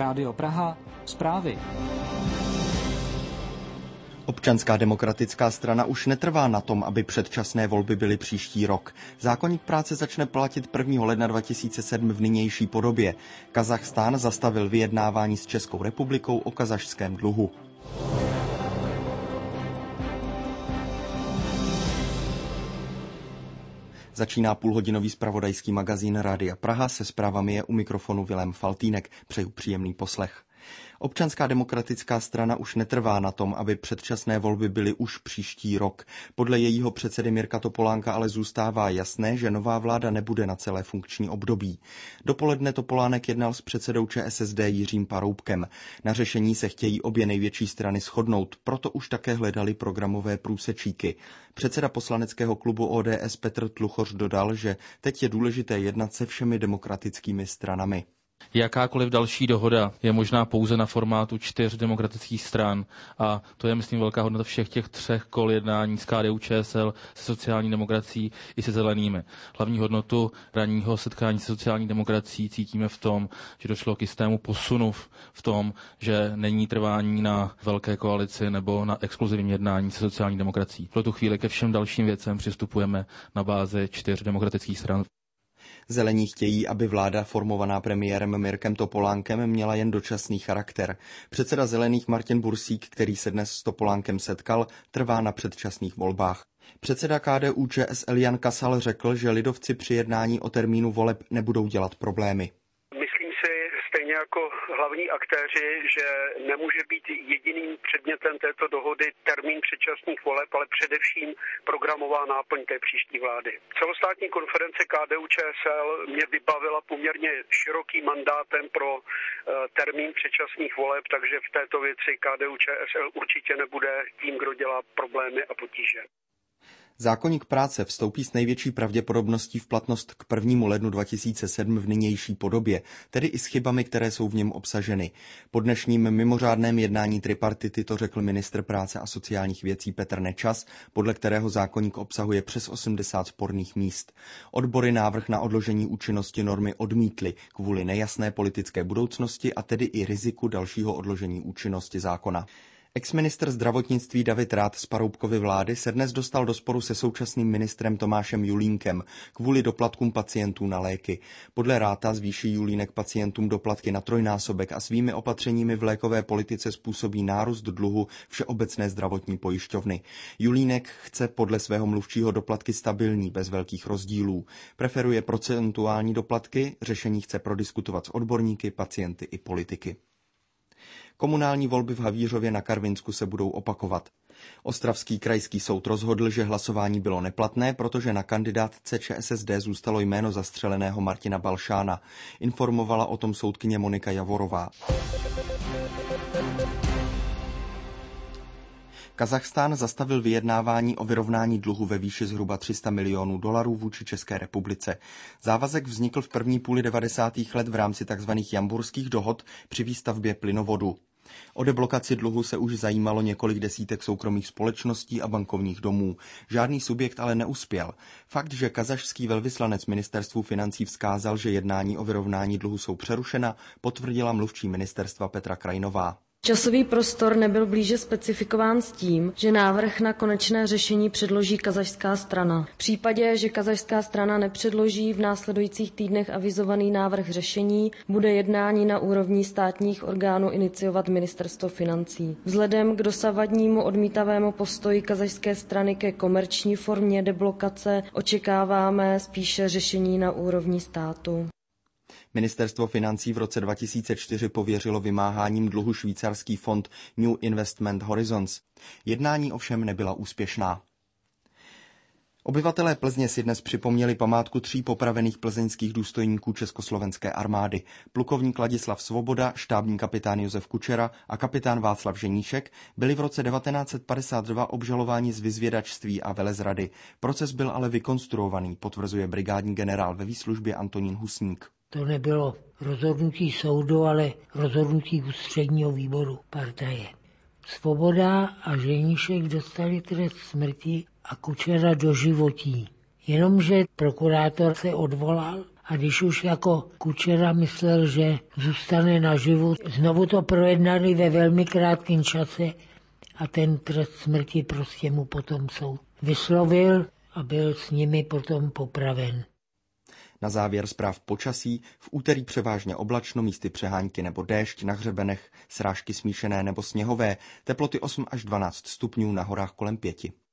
Rádio Praha, zprávy. Občanská demokratická strana už netrvá na tom, aby předčasné volby byly příští rok. Zákoník práce začne platit 1. ledna 2007 v nynější podobě. Kazachstán zastavil vyjednávání s Českou republikou o kazašském dluhu. Začíná půlhodinový zpravodajský magazín Rádia Praha, se zprávami je u mikrofonu Vilém Faltýnek. Přeju příjemný poslech. Občanská demokratická strana už netrvá na tom, aby předčasné volby byly už příští rok. Podle jejího předsedy Mirka Topolánka ale zůstává jasné, že nová vláda nebude na celé funkční období. Dopoledne Topolánek jednal s předsedou ČSSD Jiřím Paroubkem. Na řešení se chtějí obě největší strany shodnout, proto už také hledali programové průsečíky. Předseda poslaneckého klubu ODS Petr Tluchoř dodal, že teď je důležité jednat se všemi demokratickými stranami. Jakákoliv další dohoda je možná pouze na formátu 4 demokratických stran a to je, myslím, velká hodnota všech těch 3 kol jednání s KDU-ČSL, se sociální demokracií i se zelenými. Hlavní hodnotu ranního setkání se sociální demokracií cítíme v tom, že došlo k jistému posunu v tom, že není trvání na velké koalici nebo na exkluzivním jednání se sociální demokracií. V tu chvíli ke všem dalším věcem přistupujeme na bázi 4 demokratických stran. Zelení chtějí, aby vláda formovaná premiérem Mirkem Topolánkem měla jen dočasný charakter. Předseda Zelených Martin Bursík, který se dnes s Topolánkem setkal, trvá na předčasných volbách. Předseda KDU-ČSL Jan Kasal řekl, že lidovci při jednání o termínu voleb nebudou dělat problémy. Stejně jako hlavní aktéři, že nemůže být jediným předmětem této dohody termín předčasných voleb, ale především programová náplň té příští vlády. Celostátní konference KDU-ČSL mě vybavila poměrně širokým mandátem pro termín předčasných voleb, takže v této věci KDU-ČSL určitě nebude tím, kdo dělá problémy a potíže. Zákoník práce vstoupí s největší pravděpodobností v platnost k 1. lednu 2007 v nynější podobě, tedy i s chybami, které jsou v něm obsaženy. Po dnešním mimořádném jednání tripartity to řekl ministr práce a sociálních věcí Petr Nečas, podle kterého zákoník obsahuje přes 80 sporných míst. Odbory návrh na odložení účinnosti normy odmítly kvůli nejasné politické budoucnosti a tedy i riziku dalšího odložení účinnosti zákona. Exministr zdravotnictví David Rath z Paroubkovy vlády se dnes dostal do sporu se současným ministrem Tomášem Julínkem kvůli doplatkům pacientů na léky. Podle Ratha zvýší Julínek pacientům doplatky na trojnásobek a svými opatřeními v lékové politice způsobí nárůst dluhu Všeobecné zdravotní pojišťovny. Julínek chce podle svého mluvčího doplatky stabilní, bez velkých rozdílů. Preferuje procentuální doplatky, řešení chce prodiskutovat s odborníky, pacienty i politiky. Komunální volby v Havířově na Karvinsku se budou opakovat. Ostravský krajský soud rozhodl, že hlasování bylo neplatné, protože na kandidátce ČSSD zůstalo jméno zastřeleného Martina Balšána. Informovala o tom soudkyně Monika Javorová. Kazachstán zastavil vyjednávání o vyrovnání dluhu ve výši zhruba $300 milionů vůči České republice. Závazek vznikl v první půli 90. let v rámci tzv. Jamburských dohod při výstavbě plynovodu. O deblokaci dluhu se už zajímalo několik desítek soukromých společností a bankovních domů. Žádný subjekt ale neuspěl. Fakt, že kazašský velvyslanec ministerstvu financí vzkázal, že jednání o vyrovnání dluhu jsou přerušena, potvrdila mluvčí ministerstva Petra Krajnová. Časový prostor nebyl blíže specifikován s tím, že návrh na konečné řešení předloží kazašská strana. V případě, že kazašská strana nepředloží v následujících týdnech avizovaný návrh řešení, bude jednání na úrovni státních orgánů iniciovat ministerstvo financí. Vzhledem k dosavadnímu odmítavému postoji kazašské strany ke komerční formě deblokace očekáváme spíše řešení na úrovni státu. Ministerstvo financí v roce 2004 pověřilo vymáháním dluhu švýcarský fond New Investment Horizons. Jednání ovšem nebyla úspěšná. Obyvatelé Plzně si dnes připomněli památku 3 popravených plzeňských důstojníků československé armády. Plukovník Ladislav Svoboda, štábní kapitán Josef Kučera a kapitán Václav Ženíšek byli v roce 1952 obžalováni z vyzvědačství a velezrady. Proces byl ale vykonstruovaný, potvrzuje brigádní generál ve výslužbě Antonín Husník. To nebylo rozhodnutí soudu, ale rozhodnutí ústředního výboru partaje. Svoboda a Ženíšek dostali trest smrti a Kučera doživotí. Jenomže prokurátor se odvolal A když už jako Kučera myslel, že zůstane naživu, znovu to projednali ve velmi krátkém čase a ten trest smrti prostě mu potom soud vyslovil a byl s nimi potom popraven. Na závěr zpráv počasí: v úterý převážně oblačno, místy přehánky nebo déšť, na hřebenech srážky smíšené nebo sněhové, teploty 8 až 12 stupňů, na horách kolem 5.